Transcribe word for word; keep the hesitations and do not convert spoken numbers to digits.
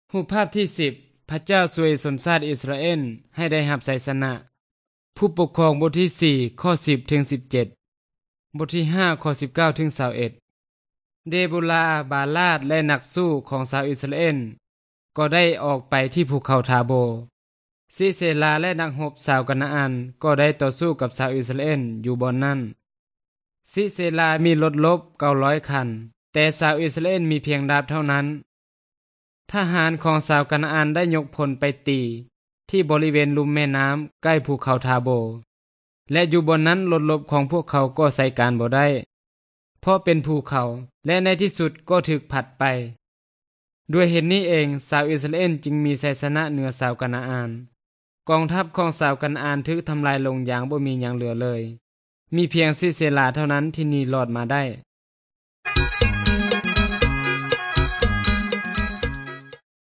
รูปภาพที่สิบพระเจ้าช่วยชนชาติอิสราเอลให้ได้รับชัยชนะ ผู้ปกครองบทที่สี่ข้อสิบถึงสิบเจ็ดบทที่ห้าข้อสิบเก้าถึงยี่สิบเอ็ดเดโบรา บาลาดและนักสู้ของชาวอิสราเอลก็ได้ออกไปที่ภูเขาทาโบซิเซลาและนักรบชาวกะนาอันก็ได้ต่อสู้กับชาวอิสราเอลอยู่บอนนั้นซิเซลามีรถลบเก้าร้อยคันแต่ชาวอิสราเอลมีเพียงดาบเท่านั้นทหารของชาวกะนาอันได้ยกพลไปตีที่บริเวณลุ่มแม่น้ำใกล้ภูเขาทาโบและอยู่บนนั้นรถลบของพวกเขาก็ใส่การบ่ได้เพราะเป็นภูเขาและในที่สุดก็ถึกผัดไปด้วยเหตุนี้เองชาวอิสราเอลจึงมีชัยชนะเหนือชาวกะนาอันกองทัพของชาวกะนาอันถึกทำลายลงอย่างบ่มีหยังเหลือเลยมีเพียงซิเซลาเท่านั้นที่หนีรอดมาได้